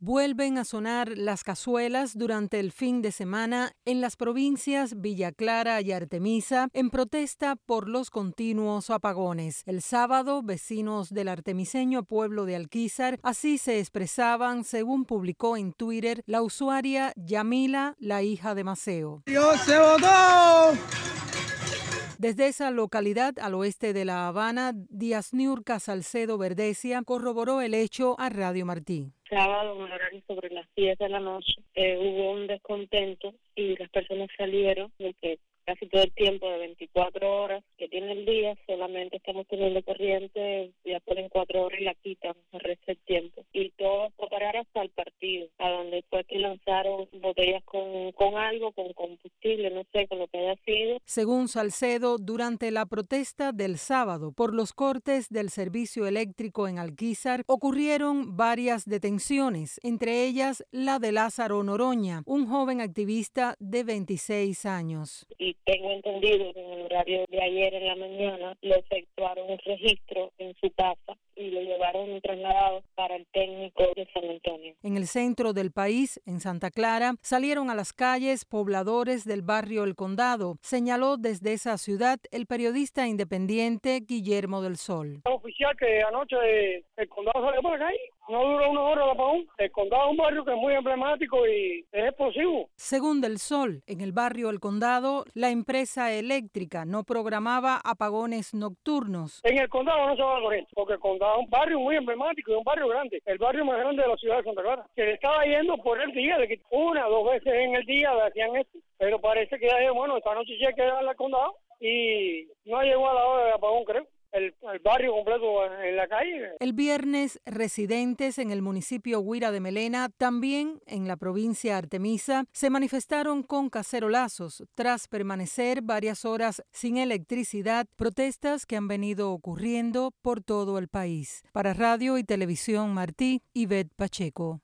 Vuelven a sonar las cazuelas durante el fin de semana en las provincias Villa Clara y Artemisa en protesta por los continuos apagones. El sábado, vecinos del artemiseño pueblo de Alquizar así se expresaban, según publicó en Twitter la usuaria Yamila, la hija de Maceo. ¡Dios se votó! Desde esa localidad al oeste de La Habana, Díaz Niurka Salcedo Verdesia corroboró el hecho a Radio Martí. Sábado, en horario sobre las 10 de la noche, hubo un descontento y las personas salieron de que casi todo el tiempo de 24 horas que tiene el día, solamente estamos teniendo corriente, ya ponen 4 horas y la quitan el resto del tiempo. Y todo fue parar hasta el partido, a donde fue que lanzaron botellas con algo, con combustible, no sé, con lo que haya sido. Según Salcedo, durante la protesta del sábado por los cortes del servicio eléctrico en Alquizar, ocurrieron varias detenciones, entre ellas la de Lázaro Noroña, un joven activista de 26 años. Y tengo entendido que en el horario de ayer en la mañana le efectuaron un registro en su casa y lo llevaron trasladado para el técnico de San Antonio. En el centro del país, en Santa Clara, salieron a las calles pobladores del barrio El Condado, señaló desde esa ciudad el periodista independiente Guillermo del Sol. Oficial que anoche el condado salió por la calle. No duró una hora el apagón. El condado es un barrio que es muy emblemático y es explosivo. Según Del Sol, en el barrio El Condado, la empresa eléctrica no programaba apagones nocturnos. En el condado no se va a la corriente, porque el condado es un barrio muy emblemático y un barrio grande. El barrio más grande de la ciudad de Santa Clara. Que le estaba yendo por el día, de que 1 o 2 veces en el día le hacían esto. Pero parece que ya, bueno, esta noche sí hay que darle al condado y no llegó a la hora del apagón, creo. El barrio completo en la calle. El viernes, residentes en el municipio Huira de Melena, también en la provincia Artemisa, se manifestaron con cacerolazos tras permanecer varias horas sin electricidad, protestas que han venido ocurriendo por todo el país. Para Radio y Televisión Martí, Ivette Pacheco.